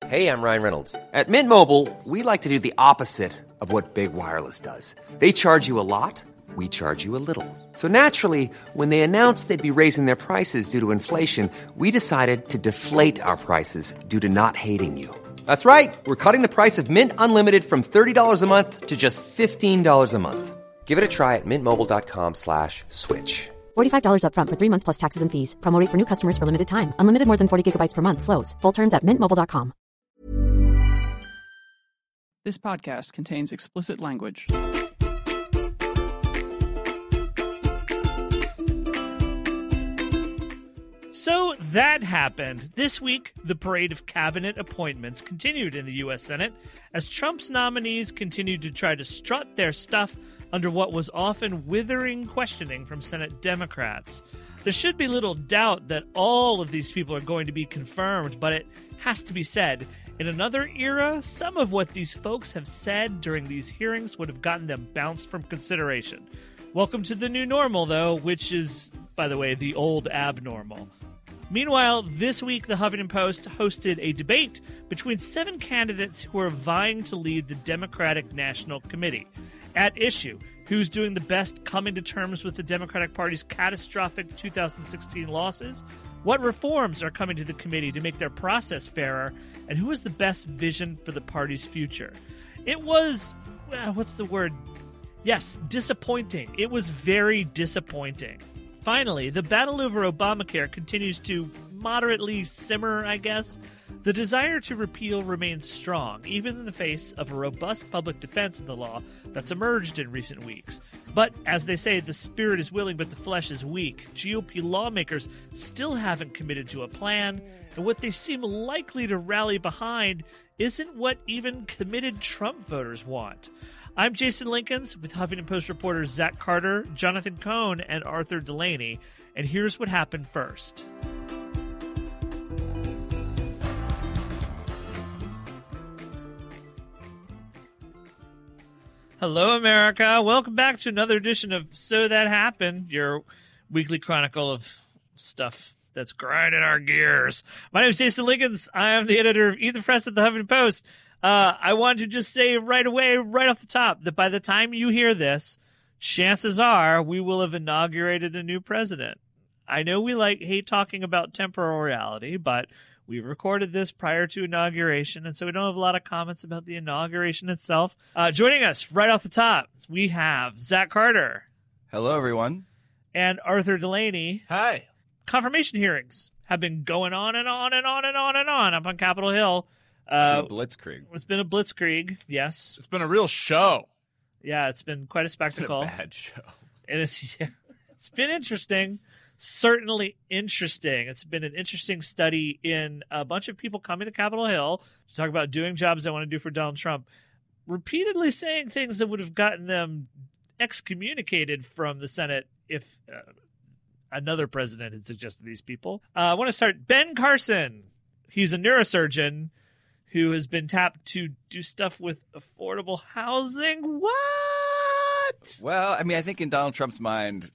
Hey, I'm Ryan Reynolds. At Mint Mobile, we like to do the opposite of what Big Wireless does. They charge you a lot, we charge you a little. So naturally, when they announced they'd be raising their prices due to inflation, we decided to deflate our prices due to not hating you. That's right. We're cutting the price of Mint Unlimited from $30 a month to just $15 a month. Give it a try at mintmobile.com/switch. $45 up front for 3 months plus taxes and fees. Promo rate for new customers for limited time. Unlimited more than 40 gigabytes per month. Slows full terms at mintmobile.com. This podcast contains explicit language. So that happened. This week, the parade of cabinet appointments continued in the U.S. Senate as Trump's nominees continued to try to strut their stuff under what was often withering questioning from Senate Democrats. There should be little doubt that all of these people are going to be confirmed, but it has to be said, in another era, some of what these folks have said during these hearings would have gotten them bounced from consideration. Welcome to the new normal, though, which is, by the way, the old abnormal. Meanwhile, this week, the Huffington Post hosted a debate between 7 candidates who are vying to lead the Democratic National Committee. At issue, who's doing the best coming to terms with the Democratic Party's catastrophic 2016 losses, what reforms are coming to the committee to make their process fairer, and who has the best vision for the party's future. It was, what's the word? Yes, disappointing. It was very disappointing. Finally, the battle over Obamacare continues to moderately simmer, I guess. The desire to repeal remains strong, even in the face of a robust public defense of the law that's emerged in recent weeks. But, as they say, the spirit is willing but the flesh is weak. GOP lawmakers still haven't committed to a plan, and what they seem likely to rally behind isn't what even committed Trump voters want. I'm Jason Linkins with Huffington Post reporters Zach Carter, Jonathan Cohn, and Arthur Delaney, and here's what happened first. Hello, America. Welcome back to another edition of So That Happened, your weekly chronicle of stuff that's grinding our gears. My name is Jason Linkins. I am the editor of Eat the Press at the Huffington Post. I wanted to just say right away, right off the top, that by the time you hear this, chances are we will have inaugurated a new president. I know we hate talking about temporality, but we recorded this prior to inauguration, and so we don't have a lot of comments about the inauguration itself. Joining us right off the top, we have Zach Carter. Hello, everyone. And Arthur Delaney. Hi. Confirmation hearings have been going on and on and on and on and on up on Capitol Hill. It's been a blitzkrieg. It's been a blitzkrieg, yes. It's been a real show. Yeah, it's been quite a spectacle. It's been a bad show. And it's been interesting. Certainly interesting. It's been an interesting study in a bunch of people coming to Capitol Hill to talk about doing jobs they want to do for Donald Trump, repeatedly saying things that would have gotten them excommunicated from the Senate if another president had suggested these people. I want to start. Ben Carson. He's a neurosurgeon who has been tapped to do stuff with affordable housing. What? Well, I mean, I think in Donald Trump's mind,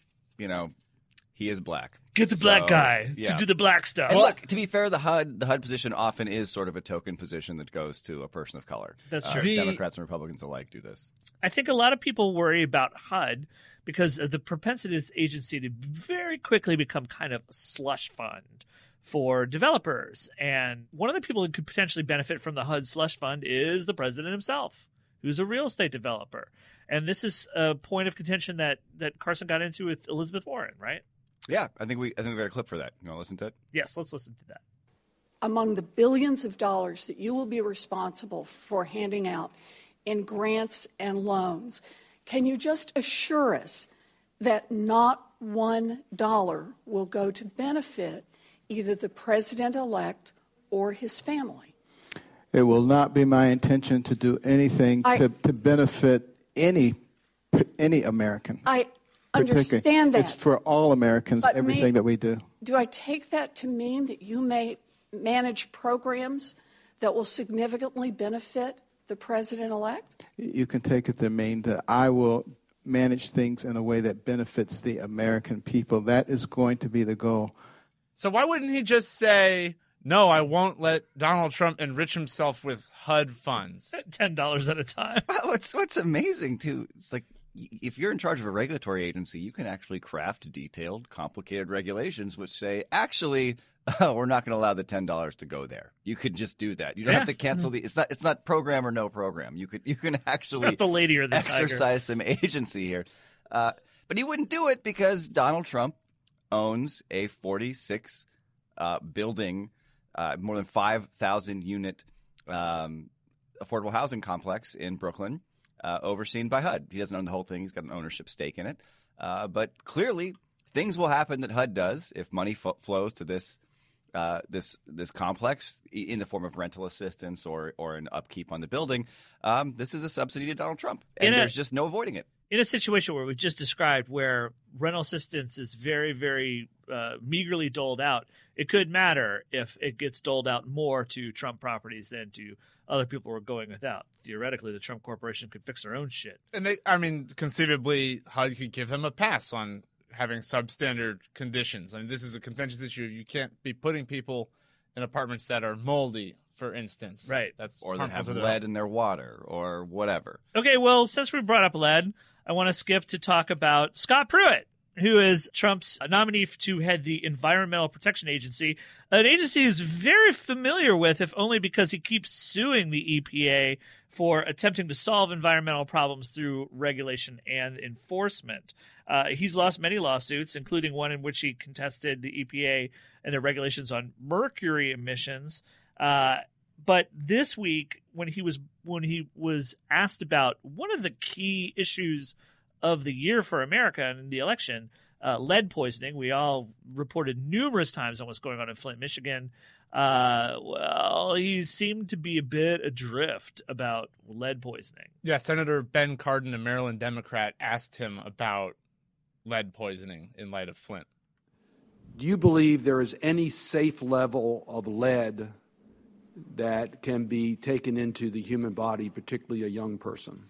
he is black. Get the black guy to do the black stuff. And look, to be fair, the HUD position often is sort of a token position that goes to a person of color. That's true. Democrats and Republicans alike do this. I think a lot of people worry about HUD because of the propensity of this agency to very quickly become kind of a slush fund for developers. And one of the people who could potentially benefit from the HUD slush fund is the president himself, who's a real estate developer. And this is a point of contention that Carson got into with Elizabeth Warren, right? Yeah, I think we got a clip for that. You want to listen to it? Yes, let's listen to that. Among the billions of dollars that you will be responsible for handing out in grants and loans, can you just assure us that not $1 will go to benefit either the president-elect or his family? It will not be my intention to do anything to benefit any American. I understand that. It's for all Americans, but everything that we do. Do I take that to mean that you may manage programs that will significantly benefit the president-elect? You can take it to mean that I will manage things in a way that benefits the American people. That is going to be the goal. So why wouldn't he just say, no, I won't let Donald Trump enrich himself with HUD funds. $10 at a time. Well, what's amazing, too, it's like if you're in charge of a regulatory agency, you can actually craft detailed, complicated regulations which say, actually, we're not going to allow the $10 to go there. You could just do that. You don't have to cancel it's not program or no program. You can actually not the lady or the exercise some agency here. But he wouldn't do it because Donald Trump owns a 46 building, more than 5,000 unit affordable housing complex in Brooklyn, overseen by HUD. He doesn't own the whole thing. He's got an ownership stake in it. But clearly, things will happen that HUD does if money flows to this complex in the form of rental assistance or an upkeep on the building. This is a subsidy to Donald Trump, and there's just no avoiding it. In a situation where we just described where rental assistance is very, very meagerly doled out, it could matter if it gets doled out more to Trump properties than to other people who are going without. Theoretically, the Trump Corporation could fix their own shit. And conceivably, HUD could give them a pass on having substandard conditions. I mean, this is a contentious issue. You can't be putting people in apartments that are moldy, for instance. Right. Or that have lead in their water or whatever. Okay, well, since we brought up lead, I want to skip to talk about Scott Pruitt, who is Trump's nominee to head the Environmental Protection Agency, an agency he's very familiar with, if only because he keeps suing the EPA for attempting to solve environmental problems through regulation and enforcement. He's lost many lawsuits, including one in which he contested the EPA and their regulations on mercury emissions. But this week, when he was asked about one of the key issues of the year for America and in the election, lead poisoning, we all reported numerous times on what's going on in Flint, Michigan. Well, he seemed to be a bit adrift about lead poisoning. Yeah, Senator Ben Cardin, a Maryland Democrat, asked him about lead poisoning in light of Flint. Do you believe there is any safe level of lead that can be taken into the human body, particularly a young person?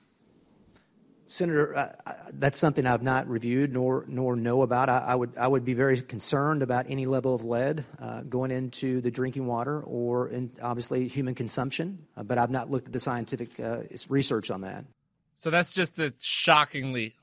Senator, that's something I've not reviewed nor know about. I would be very concerned about any level of lead going into the drinking water or in obviously human consumption, but I've not looked at the scientific research on that. So that's just a shockingly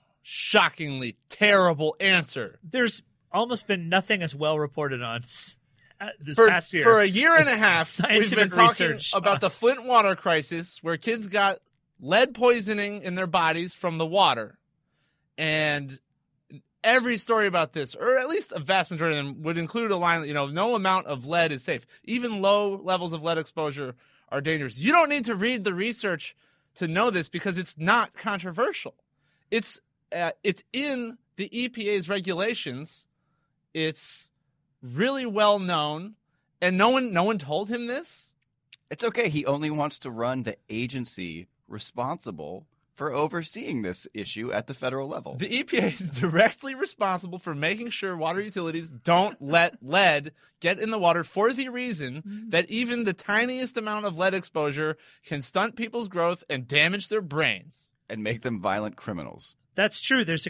terrible answer. There's almost been nothing as well reported on this past year. For a year and a half, we've been talking about the Flint water crisis, where kids got lead poisoning in their bodies from the water. And every story about this, or at least a vast majority of them, would include a line that, no amount of lead is safe. Even low levels of lead exposure are dangerous. You don't need to read the research to know this because it's not controversial. It's in the EPA's regulations. It's really well known, and no one told him this. It's okay. He only wants to run the agency responsible for overseeing this issue at the federal level. The EPA is directly responsible for making sure water utilities don't let lead get in the water for the reason that even the tiniest amount of lead exposure can stunt people's growth and damage their brains and make them violent criminals. That's true. There's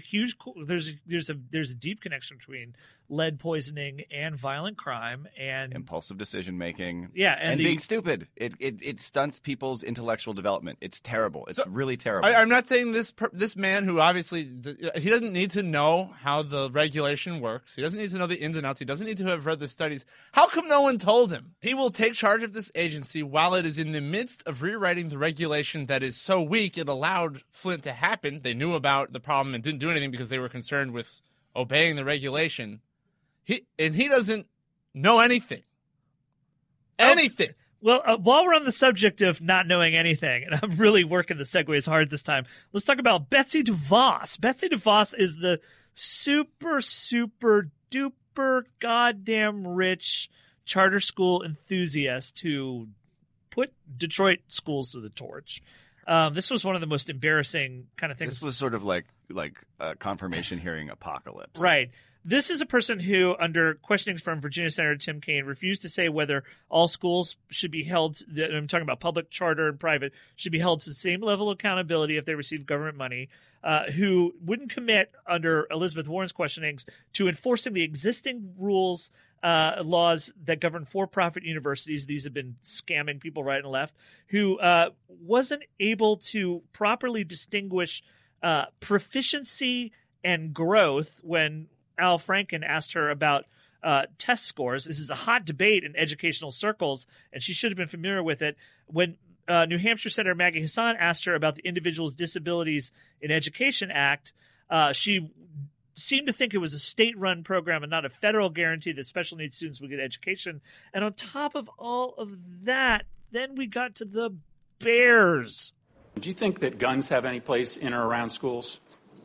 a deep connection between lead poisoning and violent crime and impulsive decision making. Yeah, and being stupid. It stunts people's intellectual development. It's terrible. It's really terrible. I'm not saying this man, who obviously he doesn't need to know how the regulation works. He doesn't need to know the ins and outs. He doesn't need to have read the studies. How come no one told him? He will take charge of this agency while it is in the midst of rewriting the regulation that is so weak it allowed Flint to happen. They knew about the problem and didn't do anything because they were concerned with obeying the regulation. He doesn't know anything. Anything. Well, while we're on the subject of not knowing anything, and I'm really working the segues hard this time, let's talk about Betsy DeVos. Betsy DeVos is the super, super duper goddamn rich charter school enthusiast who put Detroit schools to the torch. This was one of the most embarrassing kind of things. This was sort of like a confirmation hearing apocalypse. Right. This is a person who, under questionings from Virginia Senator Tim Kaine, refused to say whether all schools should be held, I'm talking about public, charter, and private, should be held to the same level of accountability if they receive government money, who wouldn't commit, under Elizabeth Warren's questionings, to enforcing the existing rules laws that govern for-profit universities. These have been scamming people right and left, who wasn't able to properly distinguish proficiency and growth when Al Franken asked her about test scores. This is a hot debate in educational circles, and she should have been familiar with it. When New Hampshire Senator Maggie Hassan asked her about the Individuals' Disabilities in Education Act, she seemed to think it was a state-run program and not a federal guarantee that special needs students would get education. And on top of all of that, then we got to the bears. Do you think that guns have any place in or around schools?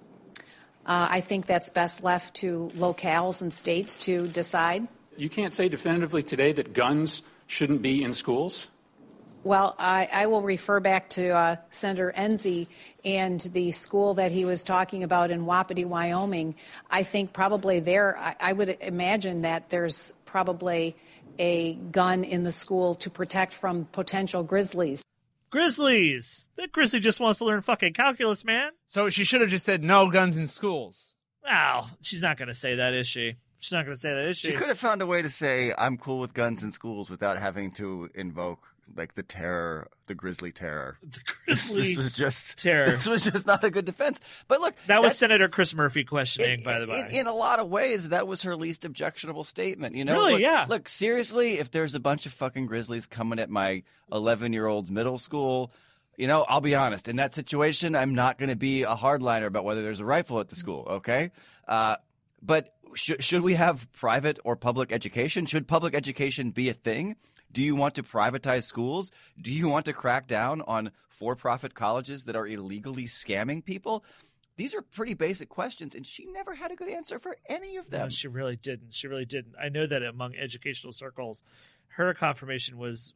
I think that's best left to locales and states to decide. You can't say definitively today that guns shouldn't be in schools? Well, I will refer back to Senator Enzi and the school that he was talking about in Wapiti, Wyoming. I think probably there, I would imagine that there's probably a gun in the school to protect from potential grizzlies. Grizzlies! That grizzly just wants to learn fucking calculus, man. So she should have just said no guns in schools. Wow, she's not going to say that, is she? She's not going to say that, is she? She could have found a way to say, I'm cool with guns in schools without having to invoke, like, the terror, the grizzly terror. The grizzly this was just terror. This was just not a good defense. But look, that was Senator Chris Murphy questioning, by the way. In a lot of ways, that was her least objectionable statement. You know, really, look, yeah. Look, seriously, if there's a bunch of fucking grizzlies coming at my 11-year-old's middle school, you know, I'll be honest. In that situation, I'm not going to be a hardliner about whether there's a rifle at the school. Okay, but should we have private or public education? Should public education be a thing? Do you want to privatize schools? Do you want to crack down on for-profit colleges that are illegally scamming people? These are pretty basic questions, and she never had a good answer for any of them. No, she really didn't. She really didn't. I know that among educational circles, her confirmation was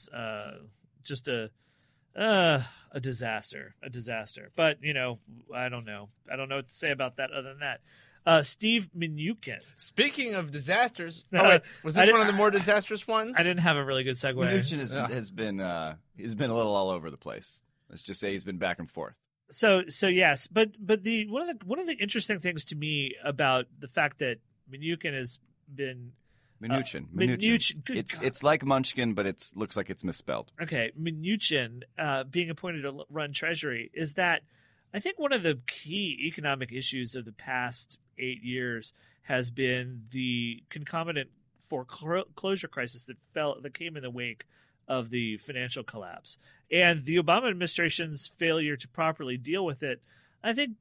just a disaster. A disaster. But, you know, I don't know. I don't know what to say about that other than that. Steve Mnuchin. Speaking of disasters, was this one of the more disastrous ones? I didn't have a really good segue. Mnuchin has been he's been a little all over the place. Let's just say he's been back and forth. So yes, but the one of the interesting things to me about the fact that Mnuchin has been Mnuchin. It's like Munchkin, but it looks like it's misspelled. Okay, Mnuchin being appointed to run Treasury is that I think one of the key economic issues of the past 8 years has been the concomitant foreclosure crisis that came in the wake of the financial collapse. And the Obama administration's failure to properly deal with it, I think,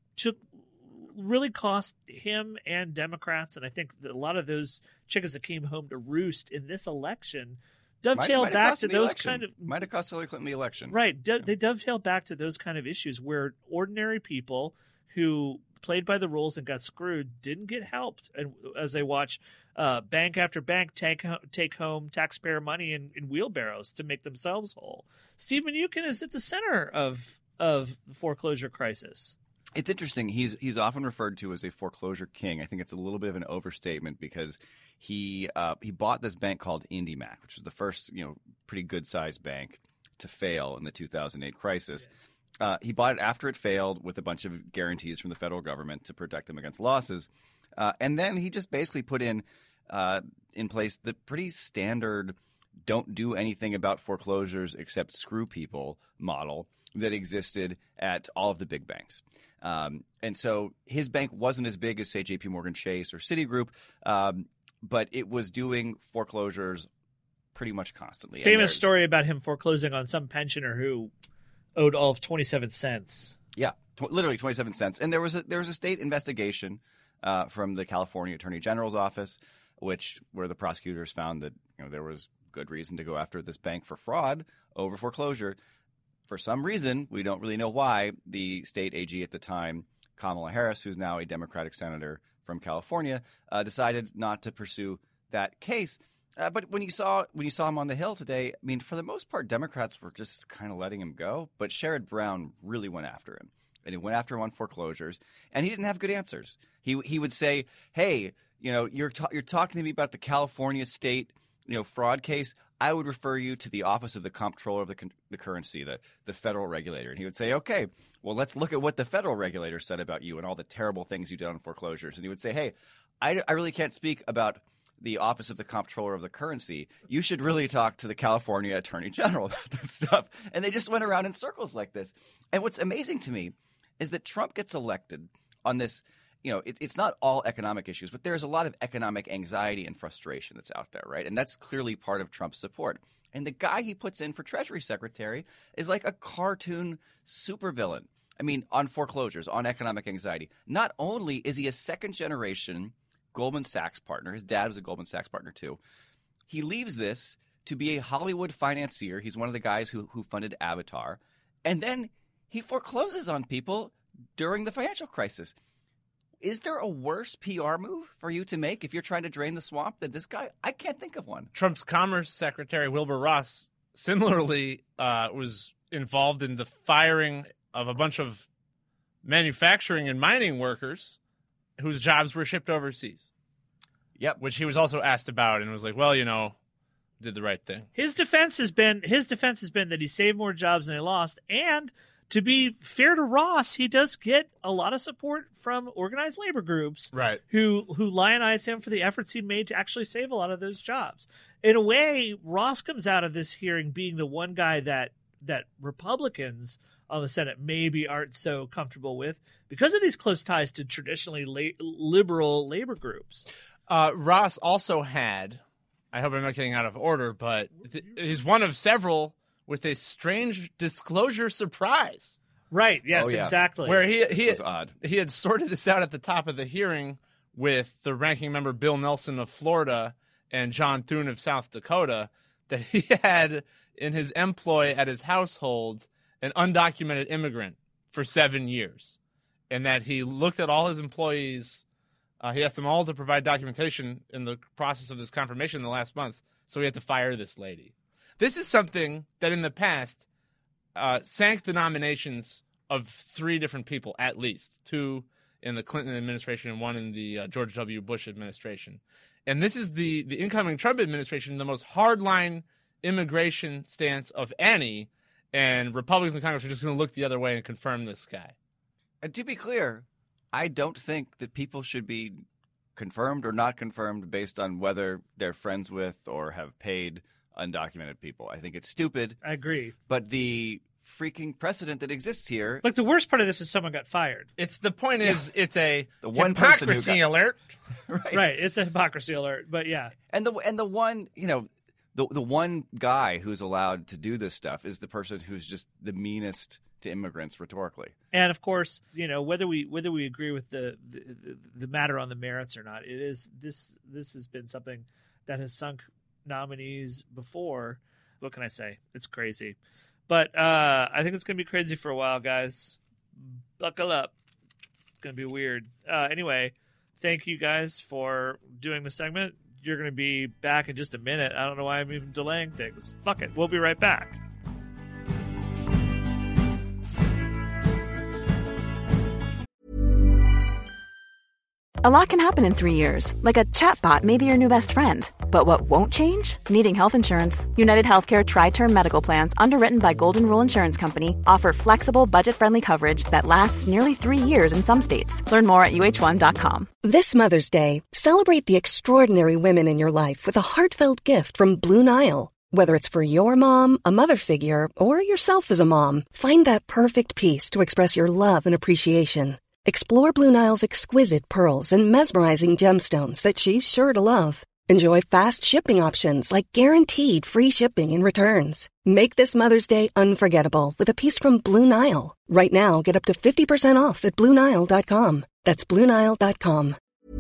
really cost him and Democrats, and I think that a lot of those chickens that came home to roost in this election dovetail back to those kind of... Might have cost Hillary Clinton the election. Right. They dovetail back to those kind of issues where ordinary people who played by the rules and got screwed didn't get helped, and as they watch bank after bank take home taxpayer money in wheelbarrows to make themselves whole. Steve Mnuchin is at the center of the foreclosure crisis. It's interesting. He's often referred to as a foreclosure king. I think it's a little bit of an overstatement because he bought this bank called IndyMac, which was the first pretty good sized bank to fail in the 2008 crisis. He bought it after it failed with a bunch of guarantees from the federal government to protect them against losses, and then he just basically put in place the pretty standard don't do anything about foreclosures except screw people model that existed at all of the big banks. And so his bank wasn't as big as, say, J.P. Morgan Chase or Citigroup, but it was doing foreclosures pretty much constantly. Famous story about him foreclosing on some pensioner who owed all of 27 cents. Yeah, literally 27 cents. And there was a state investigation from the California Attorney General's office, where the prosecutors found that there was good reason to go after this bank for fraud over foreclosure. For some reason, we don't really know why, the state AG at the time, Kamala Harris, who's now a Democratic senator from California, decided not to pursue that case. But when you saw him on the Hill today, I mean, for the most part, Democrats were just kind of letting him go. But Sherrod Brown really went after him, and he went after him on foreclosures, and he didn't have good answers. He would say, "Hey, you're talking to me about the California state fraud case. I would refer you to the Office of the Comptroller of the Currency, the federal regulator." And he would say, "Okay, well, let's look at what the federal regulator said about you and all the terrible things you did on foreclosures." And he would say, "Hey, I really can't speak about the office of the comptroller of the currency, you should really talk to the California Attorney General about this stuff. And they just went around in circles like this. And what's amazing to me is that Trump gets elected on this. It's not all economic issues, but there's a lot of economic anxiety and frustration that's out there, right? And that's clearly part of Trump's support. And the guy he puts in for Treasury Secretary is like a cartoon supervillain. I mean, on foreclosures, on economic anxiety. Not only is he a second-generation Goldman Sachs partner, his dad was a Goldman Sachs partner too, he leaves this to be a Hollywood financier. He's one of the guys who funded Avatar. And then he forecloses on people during the financial crisis. Is there a worse PR move for you to make if you're trying to drain the swamp than this guy? I can't think of one. Trump's Commerce Secretary Wilbur Ross similarly was involved in the firing of a bunch of manufacturing and mining workers whose jobs were shipped overseas. Yep. Which he was also asked about and was like, well, did the right thing. His defense has been that he saved more jobs than he lost, and to be fair to Ross, he does get a lot of support from organized labor groups, right? Who lionize him for the efforts he made to actually save a lot of those jobs. In a way, Ross comes out of this hearing being the one guy that Republicans on the Senate maybe aren't so comfortable with because of these close ties to traditionally liberal labor groups. Ross also had, I hope I'm not getting out of order, but he's one of several with a strange disclosure surprise. Right, yes, exactly. Where he was odd. He had sorted this out at the top of the hearing with the ranking member Bill Nelson of Florida and John Thune of South Dakota, that he had in his employ at his household an undocumented immigrant for 7 years. And that he looked at all his employees, he asked them all to provide documentation in the process of this confirmation in the last month, so he had to fire this lady. This is something that in the past sank the nominations of 3 different people, at least 2 in the Clinton administration and 1 in the George W. Bush administration. And this is the incoming Trump administration, the most hardline immigration stance of any, and Republicans in Congress are just going to look the other way and confirm this guy. And to be clear, I don't think that people should be confirmed or not confirmed based on whether they're friends with or have paid undocumented people. I think it's stupid. I agree. But the freaking precedent that exists here. Like, the worst part of this is someone got fired. It's the point is it's a the one hypocrisy alert. Right. It's a hypocrisy alert, but yeah. And the one, the one guy who's allowed to do this stuff is the person who's just the meanest to immigrants rhetorically. And of course, whether we agree with the matter on the merits or not, it is this has been something that has sunk nominees before. What can I say? It's crazy. But I think it's going to be crazy for a while, guys. Buckle up. It's going to be weird. Anyway, thank you guys for doing the segment. You're going to be back in just a minute. I don't know why I'm even delaying things. Fuck it. We'll be right back. A lot can happen in 3 years, like a chatbot may be your new best friend. But what won't change? Needing health insurance. United Healthcare Tri-Term Medical Plans, underwritten by Golden Rule Insurance Company, offer flexible, budget-friendly coverage that lasts nearly 3 years in some states. Learn more at uh1.com. This Mother's Day, celebrate the extraordinary women in your life with a heartfelt gift from Blue Nile. Whether it's for your mom, a mother figure, or yourself as a mom, find that perfect piece to express your love and appreciation. Explore Blue Nile's exquisite pearls and mesmerizing gemstones that she's sure to love. Enjoy fast shipping options like guaranteed free shipping and returns. Make this Mother's Day unforgettable with a piece from Blue Nile. Right now, get up to 50% off at BlueNile.com. That's BlueNile.com.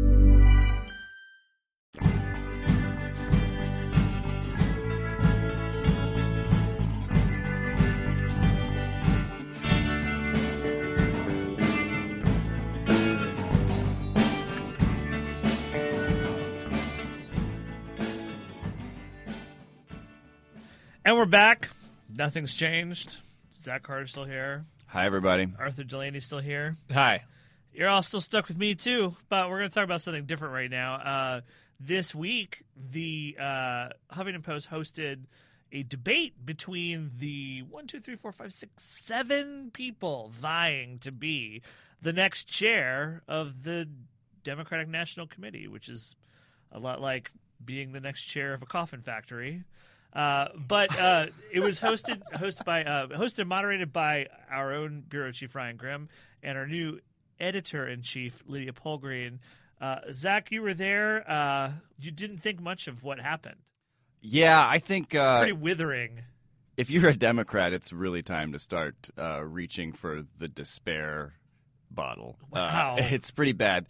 And we're back. Nothing's changed. Zach Carter's still here. Hi, everybody. Arthur Delaney's still here. Hi. You're all still stuck with me, too, but we're going to talk about something different right now. This week, the Huffington Post hosted a debate between the 7 people vying to be the next chair of the Democratic National Committee, which is a lot like being the next chair of a coffin factory. But it was hosted and moderated by our own bureau chief Ryan Grimm and our new editor-in-chief Lydia Polgreen. Zach, you were there. You didn't think much of what happened. Yeah, I think pretty withering. If you're a Democrat, it's really time to start reaching for the despair bottle. Wow. It's pretty bad.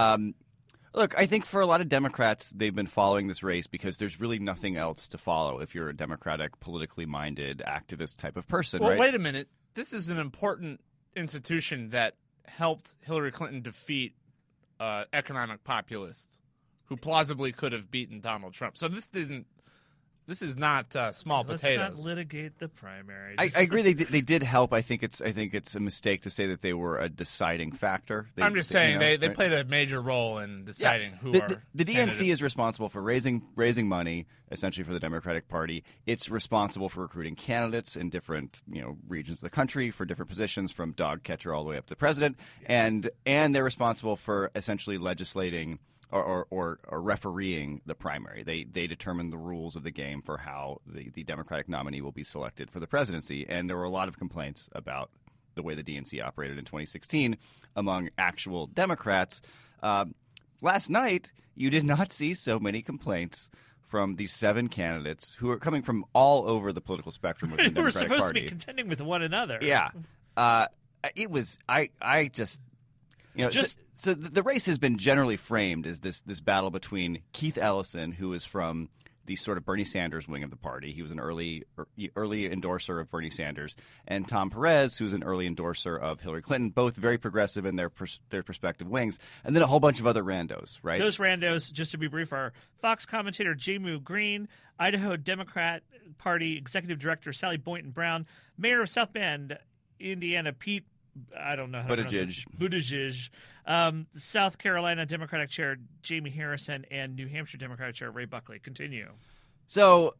Look, I think for a lot of Democrats, they've been following this race because there's really nothing else to follow if you're a Democratic, politically minded, activist type of person. Well, right? Wait a minute. This is an important institution that helped Hillary Clinton defeat economic populists who plausibly could have beaten Donald Trump. So this is not small potatoes. Let's not litigate the primary. I agree. They did help. I think it's a mistake to say that they were a deciding factor. I'm just saying they played a major role in deciding who are the DNC is responsible for raising money essentially for the Democratic Party. It's responsible for recruiting candidates in different regions of the country for different positions, from dog catcher all the way up to president, and they're responsible for essentially legislating or refereeing the primary. They determine the rules of the game for how the Democratic nominee will be selected for the presidency. And there were a lot of complaints about the way the DNC operated in 2016 among actual Democrats. Last night, you did not see so many complaints from these 7 candidates who are coming from all over the political spectrum of the Democratic Party. We're supposed to be contending with one another. Yeah. It was – I just – So the race has been generally framed as this battle between Keith Ellison, who is from the sort of Bernie Sanders wing of the party. He was an early endorser of Bernie Sanders, and Tom Perez, who's an early endorser of Hillary Clinton, both very progressive in their respective wings, and then a whole bunch of other randos, right? Those randos, just to be brief, are Fox commentator Jamu Green, Idaho Democrat Party Executive Director Sally Boynton Brown, Mayor of South Bend, Indiana Pete I don't know how Buttigieg. South Carolina Democratic Chair Jamie Harrison and New Hampshire Democratic Chair Ray Buckley. Continue. So,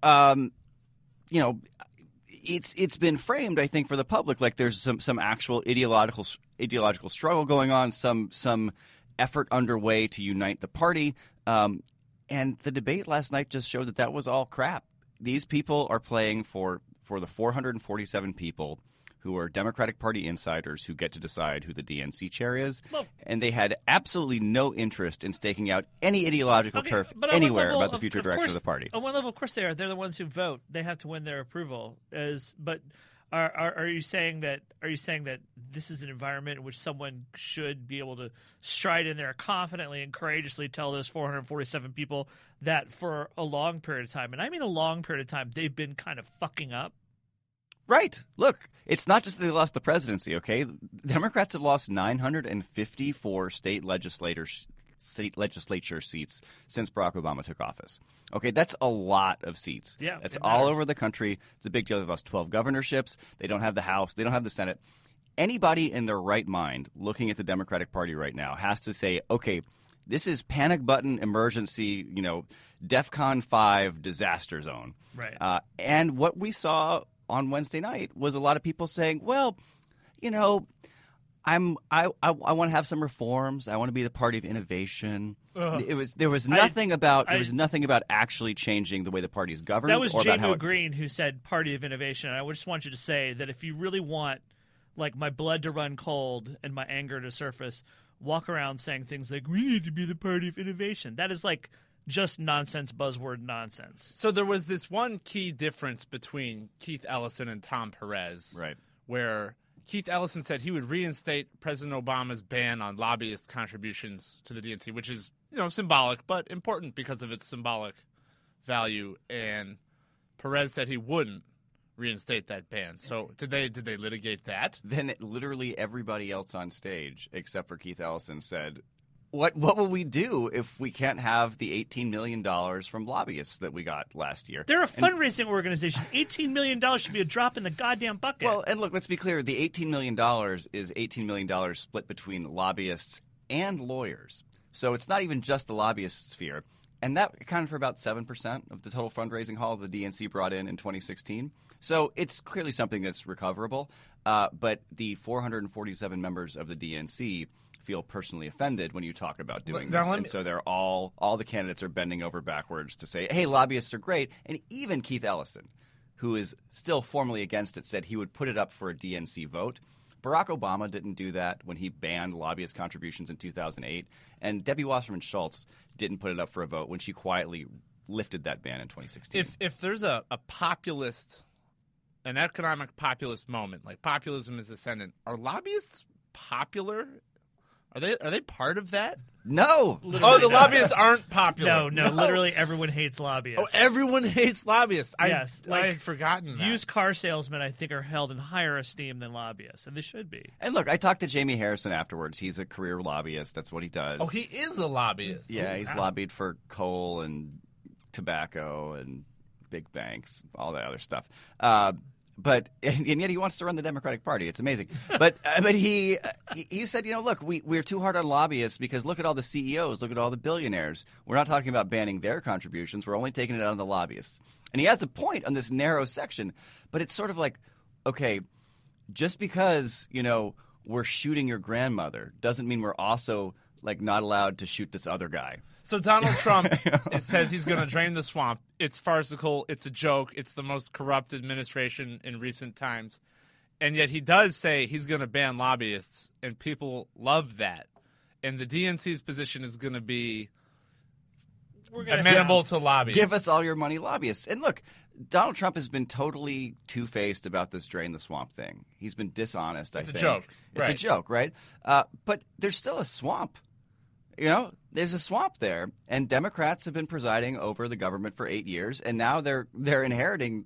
it's been framed, I think, for the public like there's some actual ideological struggle going on, some effort underway to unite the party. And the debate last night just showed that was all crap. These people are playing for the 447 people who are Democratic Party insiders who get to decide who the DNC chair is. Well, and they had absolutely no interest in staking out any ideological turf anywhere about the future direction of the party. On one level, of course they are. They're the ones who vote. They have to win their approval. But are you saying that this is an environment in which someone should be able to stride in there confidently and courageously tell those 447 people that for a long period of time, and I mean a long period of time, they've been kind of fucking up? Right. Look, it's not just that they lost the presidency, okay? Democrats have lost 954 state legislature seats since Barack Obama took office. Okay, that's a lot of seats. Yeah, that's all over the country. It's a big deal. They've lost 12 governorships. They don't have the House. They don't have the Senate. Anybody in their right mind looking at the Democratic Party right now has to say, okay, this is panic button emergency, DEFCON 5 disaster zone. Right. And what we saw on Wednesday night was a lot of people saying, well, I want to have some reforms. I want to be the party of innovation. There was nothing about actually changing the way the party is governed. That was Jamu Green who said party of innovation. And I just want you to say that if you really want like my blood to run cold and my anger to surface, walk around saying things like we need to be the party of innovation. That is like just nonsense, buzzword nonsense. So there was this one key difference between Keith Ellison and Tom Perez, right? Where Keith Ellison said he would reinstate President Obama's ban on lobbyist contributions to the DNC, which is, symbolic, but important because of its symbolic value. And Perez said he wouldn't reinstate that ban. So did they litigate that? Then literally everybody else on stage, except for Keith Ellison, said, What will we do if we can't have the $18 million from lobbyists that we got last year? They're a fundraising organization. $18 million should be a drop in the goddamn bucket. Well, and look, let's be clear. The $18 million is $18 million split between lobbyists and lawyers. So it's not even just the lobbyist sphere. And that accounted for about 7% of the total fundraising haul the DNC brought in 2016. So it's clearly something that's recoverable. But the 447 members of the DNC feel personally offended when you talk about doing Now, this. And so they're all the candidates are bending over backwards to say, hey, lobbyists are great. And even Keith Ellison, who is still formally against it, said he would put it up for a DNC vote. Barack Obama didn't do that when he banned lobbyist contributions in 2008. And Debbie Wasserman Schultz didn't put it up for a vote when she quietly lifted that ban in 2016. If there's a populist, an economic populist moment, like populism is ascendant, are lobbyists popular? Are they part of that? No. Literally the lobbyists aren't popular. No. Literally everyone hates lobbyists. Oh, everyone hates lobbyists. Yes. I had forgotten that. Used car salesmen, I think, are held in higher esteem than lobbyists, and they should be. And look, I talked to Jamie Harrison afterwards. He's a career lobbyist. That's what he does. Oh, he is a lobbyist. Yeah, he's lobbied for coal and tobacco and big banks, all that other stuff. But yet he wants to run the Democratic Party. It's amazing. But he said, look, we're too hard on lobbyists because look at all the CEOs, look at all the billionaires. We're not talking about banning their contributions. We're only taking it out on the lobbyists. And he has a point on this narrow section. But it's sort of like, okay, just because we're shooting your grandmother doesn't mean we're also like not allowed to shoot this other guy. So Donald Trump says he's going to drain the swamp. It's farcical. It's a joke. It's the most corrupt administration in recent times. And yet he does say he's going to ban lobbyists, and people love that. And the DNC's position is going to be amenable to lobbyists. Give us all your money, lobbyists. And look, Donald Trump has been totally two-faced about this drain the swamp thing. He's been dishonest, I think. It's a joke. It's a joke, right? But there's still a swamp. There's a swamp there, and Democrats have been presiding over the government for 8 years, and now they're inheriting,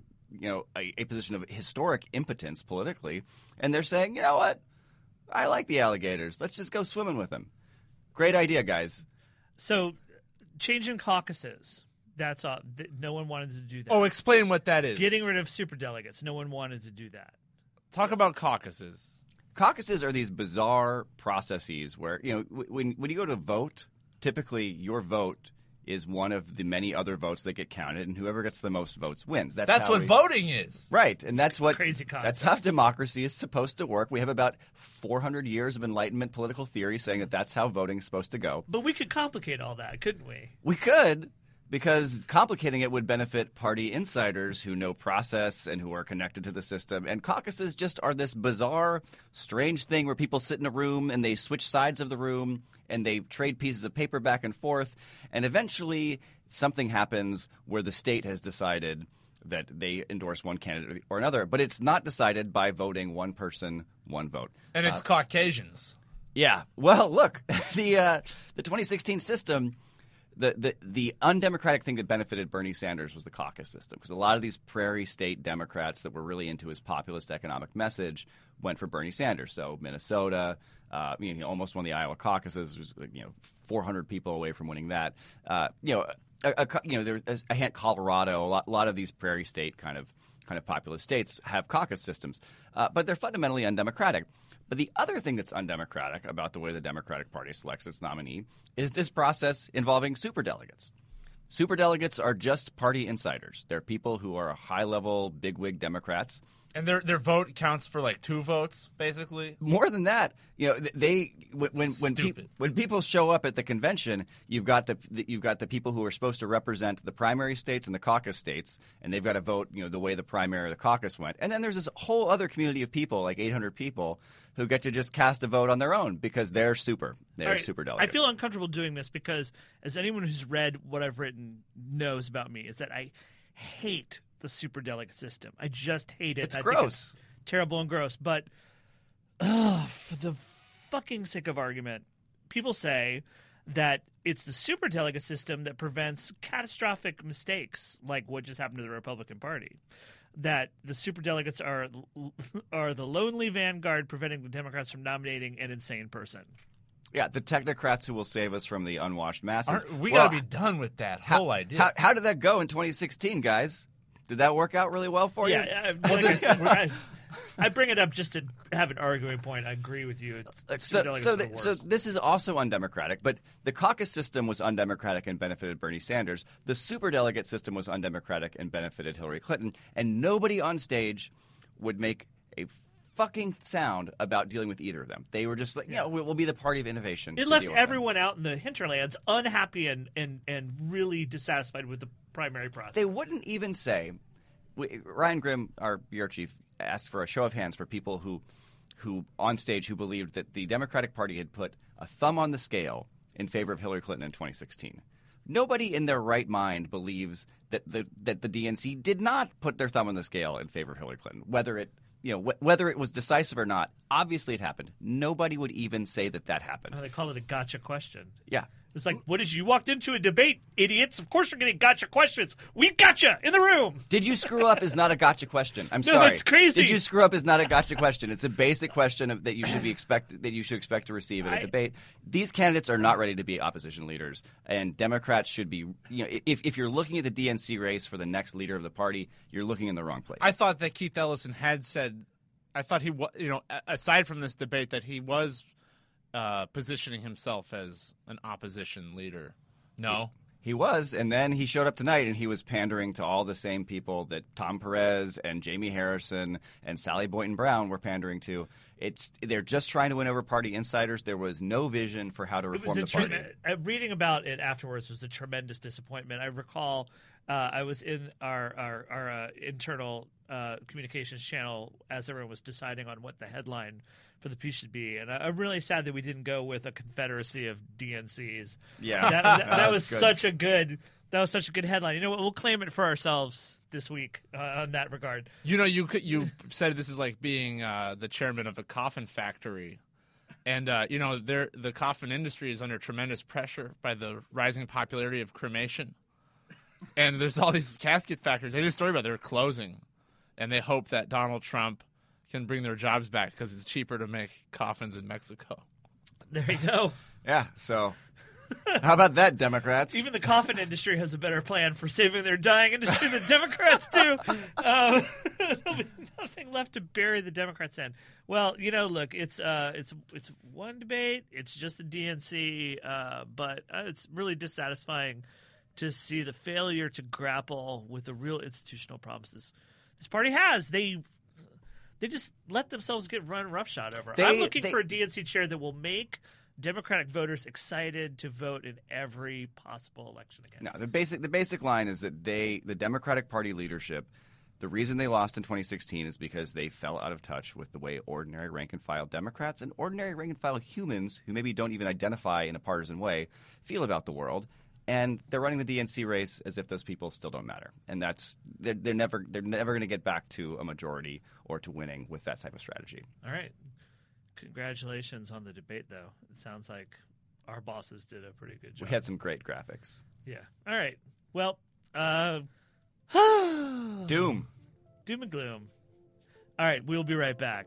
a position of historic impotence politically, and they're saying, you know what, I like the alligators. Let's just go swimming with them. Great idea, guys. So, changing caucuses. That's all. No one wanted to do that. Oh, explain what that is. Getting rid of superdelegates. No one wanted to do that. Talk about caucuses. Caucuses are these bizarre processes where, when you go to vote, typically your vote is one of the many other votes that get counted, and whoever gets the most votes wins. That's what voting is. Right, and that's what crazy concept. That's how democracy is supposed to work. We have about 400 years of Enlightenment political theory saying that that's how voting is supposed to go. But we could complicate all that, couldn't we? We could. Because complicating it would benefit party insiders who know process and who are connected to the system. And caucuses just are this bizarre, strange thing where people sit in a room and they switch sides of the room and they trade pieces of paper back and forth. And eventually something happens where the state has decided that they endorse one candidate or another. But it's not decided by voting one person, one vote. And it's Caucasians. Yeah. Well, look, the 2016 system... The undemocratic thing that benefited Bernie Sanders was the caucus system, because a lot of these prairie state Democrats that were really into his populist economic message went for Bernie Sanders. So Minnesota, he almost won the Iowa caucuses, was 400 people away from winning that. There's Colorado, a lot of these prairie state kind of populist states have caucus systems, but they're fundamentally undemocratic. But the other thing that's undemocratic about the way the Democratic Party selects its nominee is this process involving superdelegates. Superdelegates are just party insiders. They're people who are high-level, bigwig Democrats. And their vote counts for like 2 votes, basically? More than that. When people show up at the convention, you've got the people who are supposed to represent the primary states and the caucus states, and they've got to vote the way the primary or the caucus went. And then there's this whole other community of people, like 800 people, who get to just cast a vote on their own because they're super delegates. I feel uncomfortable doing this because, as anyone who's read what I've written knows about me, is that I hate the superdelegate system. I just hate it. It's gross. It's terrible and gross. But for the fucking sake of argument, people say that it's the superdelegate system that prevents catastrophic mistakes like what just happened to the Republican Party. That the superdelegates are the lonely vanguard preventing the Democrats from nominating an insane person. Yeah, the technocrats who will save us from the unwashed masses. We got to be done with that whole idea. How did that go in 2016, guys? Did that work out really well for you? Yeah, I bring it up just to have an arguing point. I agree with you. So this is also undemocratic, but the caucus system was undemocratic and benefited Bernie Sanders. The superdelegate system was undemocratic and benefited Hillary Clinton. And nobody on stage would make a fucking sound about dealing with either of them. They were just like, we'll be the party of innovation. It left everyone out in the hinterlands unhappy and really dissatisfied with the primary process. They wouldn't even say. Ryan Grimm, our bureau chief, asked for a show of hands for people who on stage who believed that the Democratic Party had put a thumb on the scale in favor of Hillary Clinton in 2016. Nobody in their right mind believes that the DNC did not put their thumb on the scale in favor of Hillary Clinton, whether it was decisive or not. Obviously, it happened. Nobody would even say that happened. Oh, they call it a gotcha question. Yeah. It's like, what is you walked into a debate, idiots? Of course you're getting gotcha questions. We gotcha in the room. Did you screw up is not a gotcha question. I'm sorry. No, that's crazy. Did you screw up is not a gotcha question. It's a basic question that you should expect to receive in a debate. These candidates are not ready to be opposition leaders, and Democrats should be. If you're looking at the DNC race for the next leader of the party, you're looking in the wrong place. I thought that Keith Ellison had said. I thought he was. Aside from this debate, that he was. Positioning himself as an opposition leader. No? He was, and then he showed up tonight and he was pandering to all the same people that Tom Perez and Jamie Harrison and Sally Boynton Brown were pandering to. They're just trying to win over party insiders. There was no vision for how to reform the party. Reading about it afterwards was a tremendous disappointment. I recall I was in our internal communications channel as everyone was deciding on what the headline for the piece should be, and I'm really sad that we didn't go with a confederacy of DNCs. Yeah, that was such a good headline. You know what? We'll claim it for ourselves this week on that regard. You said this is like being the chairman of a coffin factory, and the coffin industry is under tremendous pressure by the rising popularity of cremation, and there's all these casket factories. I did a story about they're closing, and they hope that Donald Trump can bring their jobs back because it's cheaper to make coffins in Mexico. There you go. Yeah, so how about that, Democrats? Even the coffin industry has a better plan for saving their dying industry than Democrats do. There'll be nothing left to bury the Democrats in. Well, look, it's one debate. It's just the DNC, but it's really dissatisfying to see the failure to grapple with the real institutional problems this party has. They just let themselves get run roughshod over. I'm looking for a DNC chair that will make Democratic voters excited to vote in every possible election again. No, the basic line is that the Democratic Party leadership, the reason they lost in 2016 is because they fell out of touch with the way ordinary rank-and-file Democrats and ordinary rank-and-file humans who maybe don't even identify in a partisan way feel about the world. And they're running the DNC race as if those people still don't matter, and they're never going to get back to a majority or to winning with that type of strategy. All right, congratulations on the debate, though. It sounds like our bosses did a pretty good job. We had some great graphics. Yeah. All right. Well, doom and gloom. All right, we'll be right back.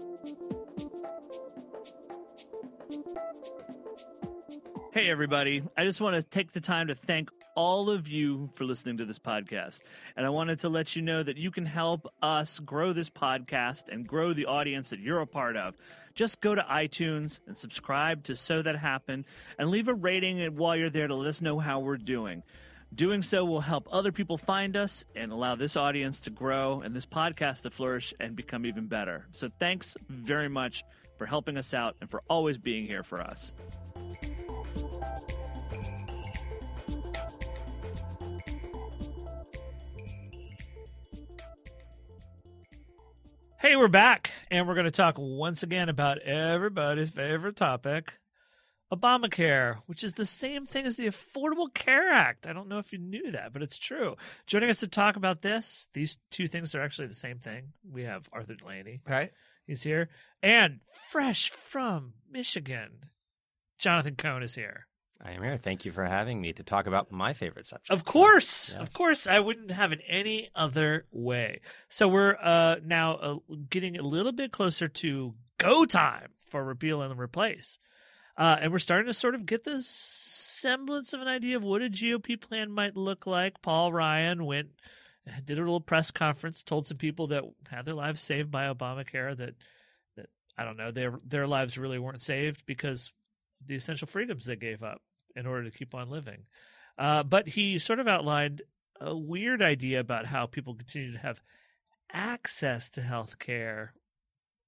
Hey, everybody. I just want to take the time to thank all of you for listening to this podcast. And I wanted to let you know that you can help us grow this podcast and grow the audience that you're a part of. Just go to iTunes and subscribe to So That Happened and leave a rating while you're there to let us know how we're doing. Doing so will help other people find us and allow this audience to grow and this podcast to flourish and become even better. So thanks very much for helping us out and for always being here for us. Hey, we're back, and we're going to talk once again about everybody's favorite topic, Obamacare, which is the same thing as the Affordable Care Act. I don't know if you knew that, but it's true. Joining us to talk about this, these two things are actually the same thing. We have Arthur Delaney. Right. He's here. And fresh from Michigan, Jonathan Cohn is here. I am here. Thank you for having me to talk about my favorite subject. Of course. Yes. Of course. I wouldn't have it any other way. So we're now getting a little bit closer to go time for repeal and replace. And we're starting to sort of get this semblance of an idea of what a GOP plan might look like. Paul Ryan did a little press conference, told some people that had their lives saved by Obamacare that I don't know, their lives really weren't saved because the essential freedoms they gave up in order to keep on living. But he sort of outlined a weird idea about how people continue to have access to health care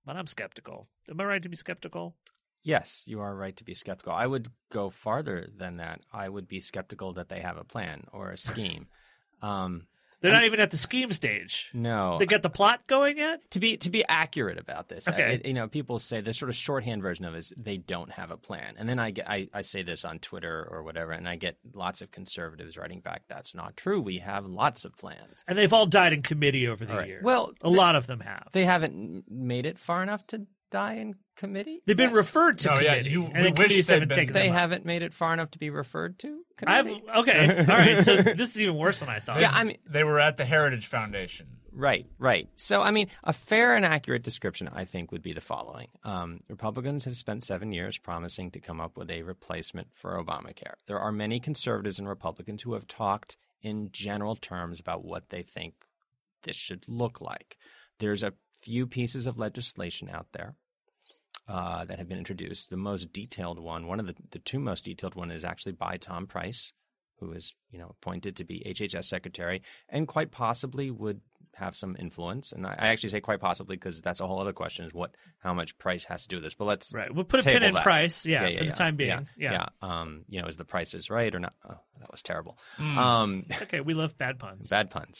but I'm skeptical. Am I right to be skeptical? Yes, you are right to be skeptical. I would go farther than that. I would be skeptical that they have a plan or a scheme. They're not even at the scheme stage. No. They got the plot going yet? To be accurate about this, okay. People say the sort of shorthand version of it is they don't have a plan. And then I say this on Twitter or whatever, and I get lots of conservatives writing back, that's not true. We have lots of plans. And they've all died in committee over the years. Well, a lot of them have. They haven't made it far enough to die in committee? They've been referred to committee. And committees haven't taken them. They haven't made it far enough to be referred to committee? Okay. All right. So this is even worse than I thought. Yeah, I mean, they were at the Heritage Foundation. Right. So, I mean, a fair and accurate description, I think, would be the following. Republicans have spent 7 years promising to come up with a replacement for Obamacare. There are many conservatives and Republicans who have talked in general terms about what they think this should look like. There's a few pieces of legislation out there that have been introduced. The most detailed one of the two most detailed one is actually by Tom Price, who is appointed to be HHS secretary and quite possibly would have some influence. And I actually say quite possibly because that's a whole other question is how much Price has to do with this. But let's we'll put a pin in Price, for the time being. Yeah. Is the prices right or not? Oh, that was terrible. It's okay. We love bad puns.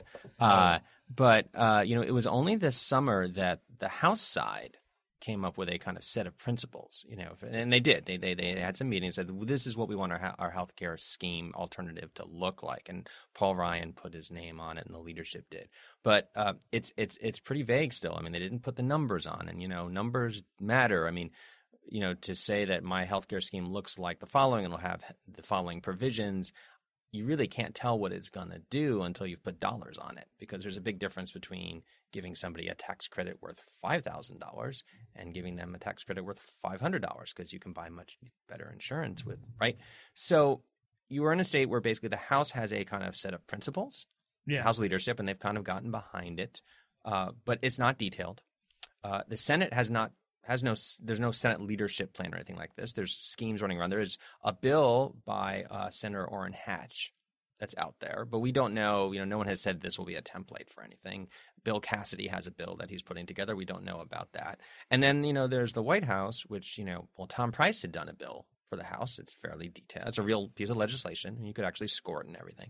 But it was only this summer that the House side came up with a kind of set of principles, and they did. They had some meetings, said this is what we want our healthcare scheme alternative to look like, and Paul Ryan put his name on it, and the leadership did. But it's pretty vague still. I mean, they didn't put the numbers on, and numbers matter. I mean, to say that my healthcare scheme looks like the following and will have the following provisions. You really can't tell what it's going to do until you've put dollars on it, because there's a big difference between giving somebody a tax credit worth $5,000 and giving them a tax credit worth $500 because you can buy much better insurance with, right? So you are in a state where basically the House has a kind of set of principles, House leadership, and they've kind of gotten behind it, but it's not detailed. The Senate there's no Senate leadership plan or anything like this. There's schemes running around. There is a bill by Senator Orrin Hatch that's out there, but we don't know. No one has said this will be a template for anything. Bill Cassidy has a bill that he's putting together. We don't know about that. And then, there's the White House, which, Tom Price had done a bill for the House. It's fairly detailed. It's a real piece of legislation, and you could actually score it and everything.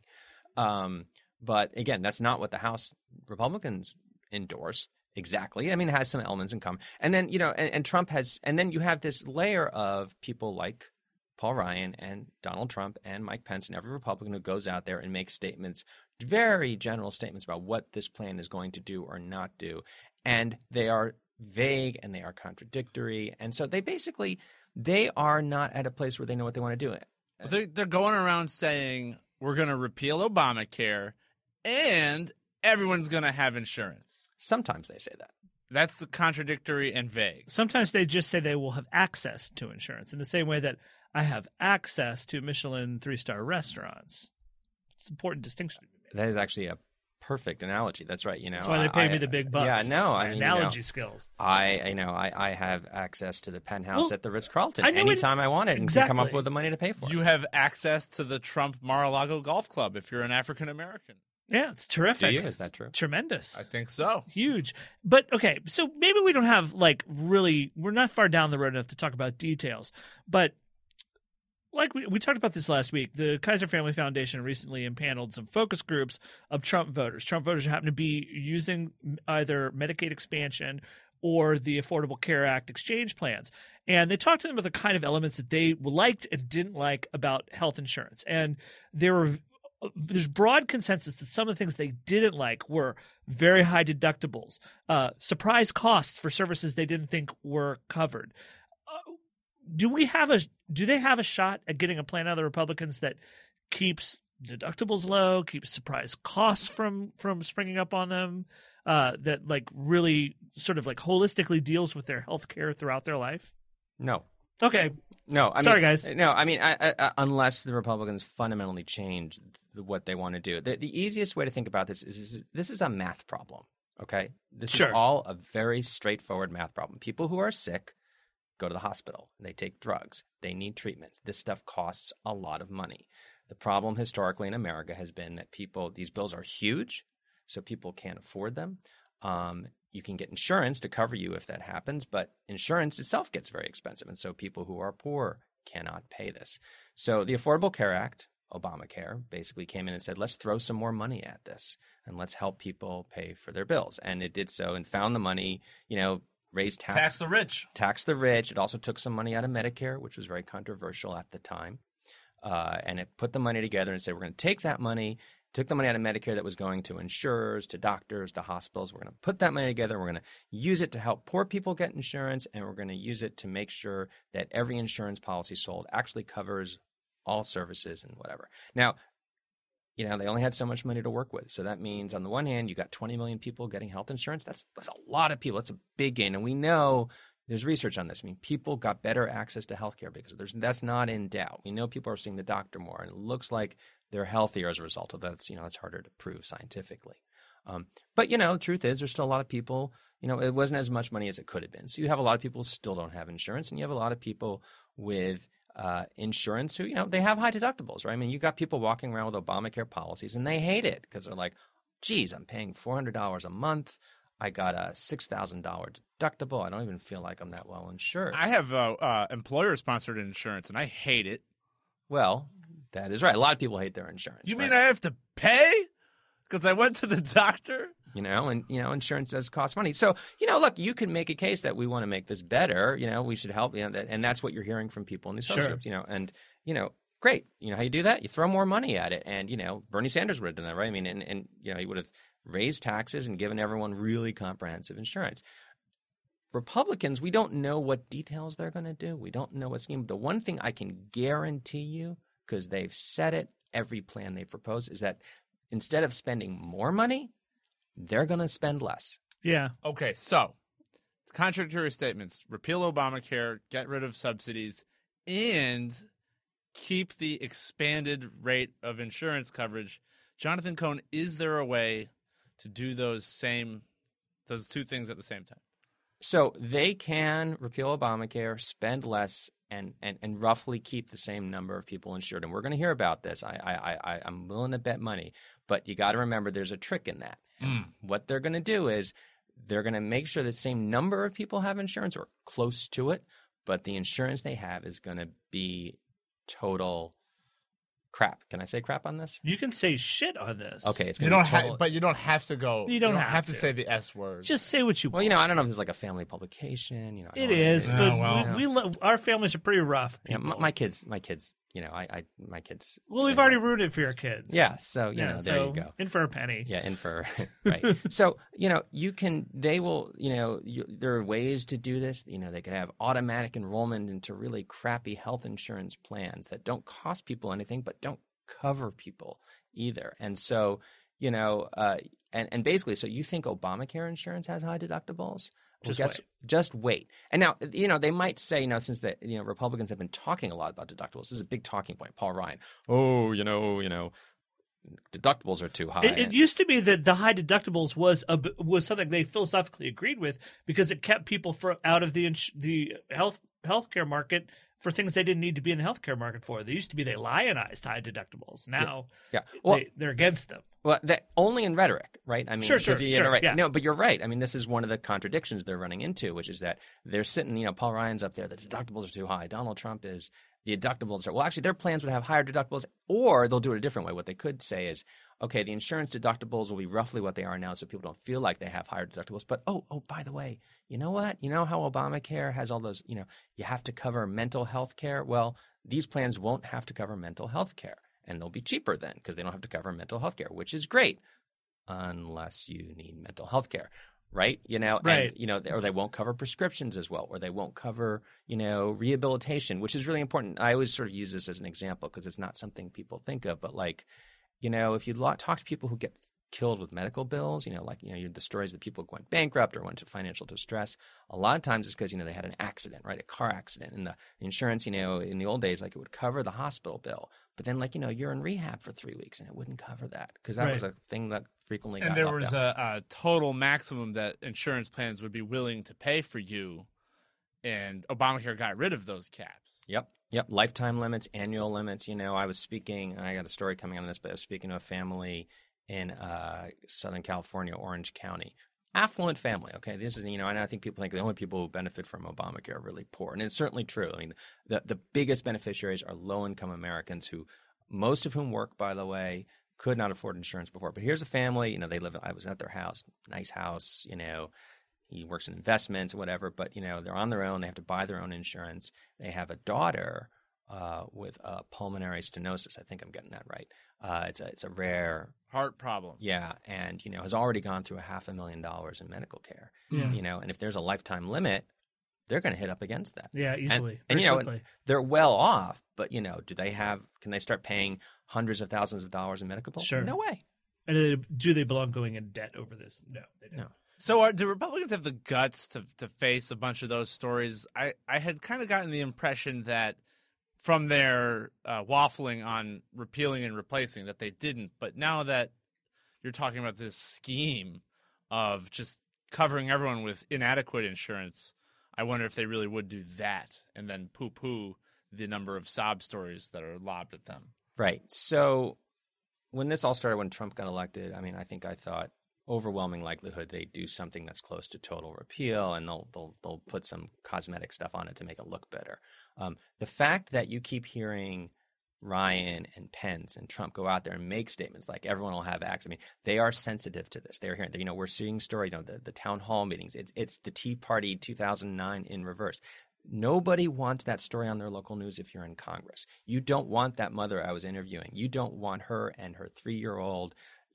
But again, that's not what the House Republicans endorse. Exactly. I mean, it has some elements in common. And then, and Trump has – and then you have this layer of people like Paul Ryan and Donald Trump and Mike Pence and every Republican who goes out there and makes statements, very general statements about what this plan is going to do or not do. And they are vague and they are contradictory. And so they are not at a place where they know what they want to do. They're going around saying we're going to repeal Obamacare and everyone's going to have insurance. Sometimes they say that. That's contradictory and vague. Sometimes they just say they will have access to insurance in the same way that I have access to Michelin 3-star restaurants. It's an important distinction. That is actually a perfect analogy. That's right. That's why they pay me the big bucks. Yeah, no, I mean, analogy skills. I have access to the penthouse at the Ritz-Carlton anytime I want it and can come up with the money to pay for it. You have access to the Trump Mar-a-Lago Golf Club if you're an African American. Yeah, it's terrific. Do you? Is that true? Tremendous. I think so. Huge. But, okay, so maybe we don't have, we're not far down the road enough to talk about details. But like we talked about this last week, the Kaiser Family Foundation recently impaneled some focus groups of Trump voters. Trump voters who happen to be using either Medicaid expansion or the Affordable Care Act exchange plans. And they talked to them about the kind of elements that they liked and didn't like about health insurance. And there's broad consensus that some of the things they didn't like were very high deductibles, surprise costs for services they didn't think were covered. Do they have a shot at getting a plan out of the Republicans that keeps deductibles low, keeps surprise costs from springing up on them, that really sort of holistically deals with their health care throughout their life? No. Okay. No. Sorry, guys. No, I mean, unless the Republicans fundamentally change what they want to do. The easiest way to think about this is this is a math problem, okay? This is all a very straightforward math problem. People who are sick go to the hospital. They take drugs. They need treatments. This stuff costs a lot of money. The problem historically in America has been that these bills are huge, so people can't afford them. You can get insurance to cover you if that happens, but insurance itself gets very expensive. And so people who are poor cannot pay this. So the Affordable Care Act, Obamacare, basically came in and said, let's throw some more money at this and let's help people pay for their bills. And it did so and found the money, raised tax the rich. Tax the rich. It also took some money out of Medicare, which was very controversial at the time. And it put the money together and said, we're going to take that money, took the money out of Medicare that was going to insurers, to doctors, to hospitals. We're going to put that money together. We're going to use it to help poor people get insurance, and we're going to use it to make sure that every insurance policy sold actually covers all services and whatever. Now, they only had so much money to work with. So that means on the one hand, you got 20 million people getting health insurance. That's a lot of people. That's a big gain. And we know there's research on this. I mean, people got better access to healthcare because that's not in doubt. We know people are seeing the doctor more, and it looks like they're healthier as a result of that. It's harder to prove scientifically. But the truth is there's still a lot of people, it wasn't as much money as it could have been. So you have a lot of people who still don't have insurance, and you have a lot of people with insurance who, they have high deductibles, right? I mean, you got people walking around with Obamacare policies, and they hate it because they're like, geez, I'm paying $400 a month. I got a $6,000 deductible. I don't even feel like I'm that well insured. I have employer-sponsored insurance, and I hate it. Well, that is right. A lot of people hate their insurance. You mean I have to pay because I went to the doctor? Insurance does cost money. So, look, you can make a case that we want to make this better. We should help. And that's what you're hearing from people in these social groups. Great. How you do that? You throw more money at it. And Bernie Sanders would have done that, right? I mean, and he would have raised taxes and given everyone really comprehensive insurance. Republicans, we don't know what details they're going to do. We don't know what scheme. The one thing I can guarantee you, because they've said it, every plan they propose, is that instead of spending more money, they're going to spend less. Yeah. Okay, so contradictory statements. Repeal Obamacare, get rid of subsidies, and keep the expanded rate of insurance coverage. Jonathan Cohn, is there a way to do those two things at the same time? So they can repeal Obamacare, spend less, and roughly keep the same number of people insured. And we're going to hear about this. I'm willing to bet money. But you got to remember there's a trick in that. What they're going to do is they're going to make sure the same number of people have insurance or close to it, but the insurance they have is going to be total crap. Can I say crap on this? You can say shit on this. Okay, it's going to be total... But you don't have to go. You don't have to say the S word. Just say what you want. Well, I don't know if there's like a family publication. It is, but we our families are pretty rough. Yeah, my kids. My kids. My kids. Well, we've already ruined it for your kids. Yeah, so there you go. In for a penny. Yeah, in for right. So you can. They will. There are ways to do this. They could have automatic enrollment into really crappy health insurance plans that don't cost people anything, but don't cover people either. And so and basically, so you think Obamacare insurance has high deductibles? Just wait. And now, they might say, since the Republicans have been talking a lot about deductibles, this is a big talking point. Paul Ryan, deductibles are too high. It used to be that the high deductibles was something they philosophically agreed with because it kept people out of the healthcare market for things they didn't need to be in the healthcare market for. They used to be they lionized high deductibles. Now, well, they're against them. Well, only in rhetoric, right? I mean, sure. Right. Yeah. No, but you're right. I mean, this is one of the contradictions they're running into, which is that they're sitting. Paul Ryan's up there. The deductibles are too high. Donald Trump is. The deductibles are, well, actually, their plans would have higher deductibles, or they'll do it a different way. What they could say is, okay, the insurance deductibles will be roughly what they are now, so people don't feel like they have higher deductibles. But, by the way, you know what? You know how Obamacare has all those, you have to cover mental health care? Well, these plans won't have to cover mental health care, and they'll be cheaper then because they don't have to cover mental health care, which is great, unless you need mental health care. Right? Right. And, or they won't cover prescriptions as well, or they won't cover, rehabilitation, which is really important. I always sort of use this as an example because it's not something people think of, but if you talk to people who get killed with medical bills, the stories of people going bankrupt or went into financial distress, a lot of times it's because, they had an accident, right? A car accident. And the insurance, in the old days, it would cover the hospital bill. But then, you're in rehab for 3 weeks and it wouldn't cover that because that was a thing that frequently got And there was a total maximum that insurance plans would be willing to pay for you. And Obamacare got rid of those caps. Yep. Lifetime limits, annual limits. I was speaking, I got a story coming on this, but I was speaking to a family in Southern California, Orange County, affluent family, okay? This is, and I think people think the only people who benefit from Obamacare are really poor. And it's certainly true. I mean, the biggest beneficiaries are low-income Americans who, most of whom work, by the way, could not afford insurance before. But here's a family, I was at their house, nice house, he works in investments, whatever, but, they're on their own. They have to buy their own insurance. They have a daughter with pulmonary stenosis. I think I'm getting that right. It's a rare heart problem. Yeah, and has already gone through $500,000 in medical care. Yeah. And if there's a lifetime limit, they're going to hit up against that. Yeah, easily. And quickly. They're well off, but can they start paying hundreds of thousands of dollars in medical bills? Sure. No way. And do they belong going in debt over this? No, they don't. No. So do Republicans have the guts to face a bunch of those stories? I had kind of gotten the impression that from their waffling on repealing and replacing that they didn't. But now that you're talking about this scheme of just covering everyone with inadequate insurance, I wonder if they really would do that and then poo-poo the number of sob stories that are lobbed at them. Right. So when this all started, when Trump got elected, I thought overwhelming likelihood they do something that's close to total repeal, and they'll put some cosmetic stuff on it to make it look better. The fact that you keep hearing Ryan and Pence and Trump go out there and make statements like everyone will have access. They are sensitive to this. They're hearing, we're seeing stories, the town hall meetings. It's the Tea Party 2009 in reverse. Nobody wants that story on their local news if you're in Congress. You don't want that mother I was interviewing. You don't want her and her 3-year-old,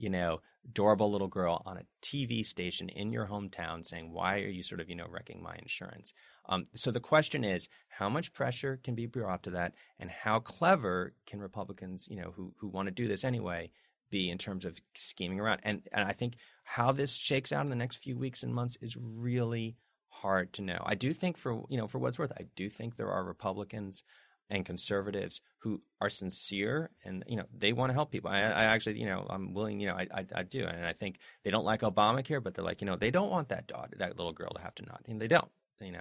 adorable little girl on a TV station in your hometown saying, why are you wrecking my insurance? So the question is, how much pressure can be brought to that, and how clever can Republicans, who want to do this anyway, be in terms of scheming around? And I think how this shakes out in the next few weeks and months is really hard to know. I do think for what it's worth, I do think there are Republicans and conservatives who are sincere and, they want to help people. I actually, I'm willing, I do. And I think they don't like Obamacare, but they're like, they don't want that little girl to have to not, and they don't,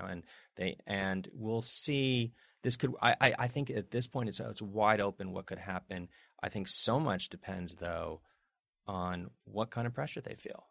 and we'll see. This could, I think at this point it's wide open what could happen. I think so much depends though on what kind of pressure they feel.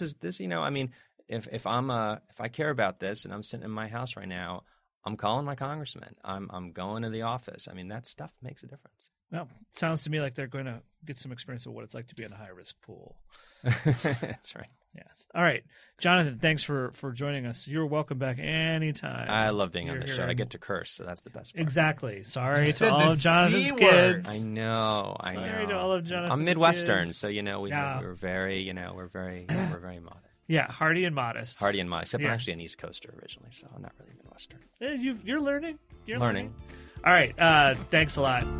If I care about this and I'm sitting in my house right now, I'm calling my congressman. I'm going to the office. That stuff makes a difference. Well, it sounds to me like they're going to get some experience of what it's like to be in a high-risk pool. That's right. Yes. All right. Jonathan, thanks for joining us. You're welcome back anytime. I love being on the show. I get to curse, so that's the best part. Exactly. Sorry to all of Jonathan's kids. I know. Sorry to all of Jonathan's I'm Midwestern, kids. So, we're very modest. Yeah, hardy and modest. Except I'm actually an East Coaster originally, so I'm not really Midwestern. You're learning. You're learning. All right. Thanks a lot.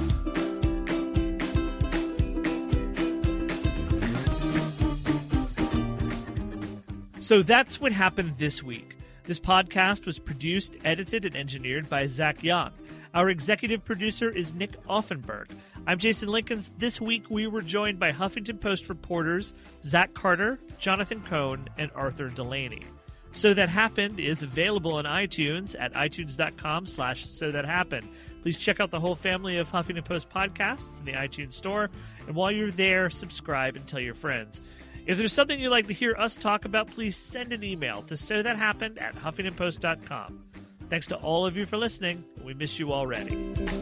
So that's what happened this week. This podcast was produced, edited, and engineered by Zach Young. Our executive producer is Nick Offenberg. I'm Jason Linkins. This week we were joined by Huffington Post reporters Zach Carter, Jonathan Cohn, and Arthur Delaney. So That Happened is available on iTunes at itunes.com/So That Happened. Please check out the whole family of Huffington Post podcasts in the iTunes store. And while you're there, subscribe and tell your friends. If there's something you'd like to hear us talk about, please send an email to sothathappened@huffingtonpost.com. Thanks to all of you for listening. We miss you already.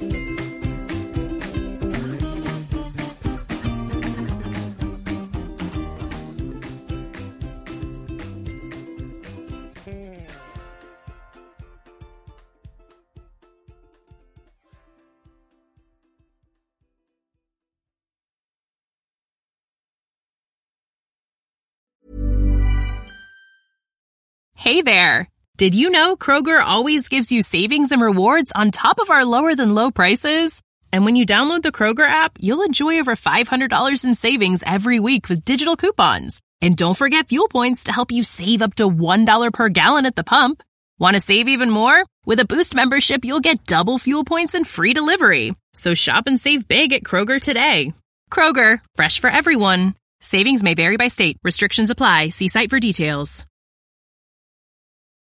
Hey there. Did you know Kroger always gives you savings and rewards on top of our lower than low prices? And when you download the Kroger app, you'll enjoy over $500 in savings every week with digital coupons. And don't forget fuel points to help you save up to $1 per gallon at the pump. Want to save even more? With a Boost membership, you'll get double fuel points and free delivery. So shop and save big at Kroger today. Kroger, fresh for everyone. Savings may vary by state. Restrictions apply. See site for details.